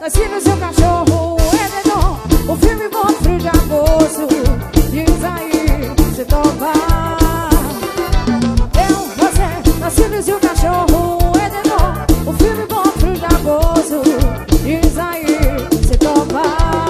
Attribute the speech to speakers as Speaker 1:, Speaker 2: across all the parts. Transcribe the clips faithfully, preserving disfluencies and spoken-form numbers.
Speaker 1: nasci no seu cachorro, edredom, o filme bom frio de agosto. Diz aí, você topa? Eu, você, nasci no seu cachorro, edredom, o filme bom frio de agosto. Diz aí, você topa?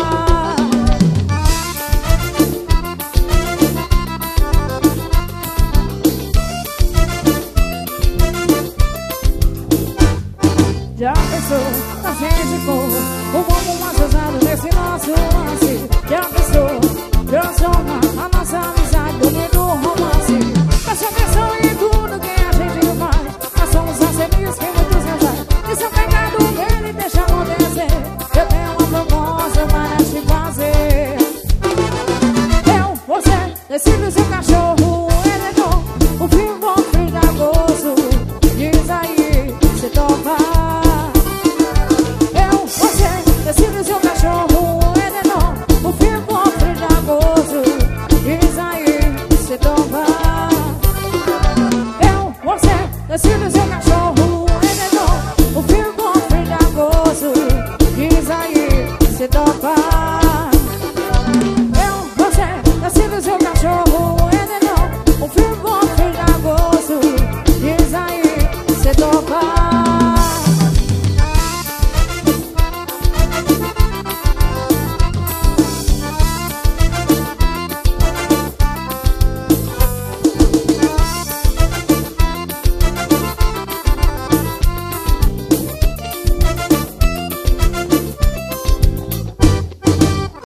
Speaker 1: Já pensou, na gente for o bombo mais ousado nesse nosso lance? Já pensou, transforma a nossa amizade bonita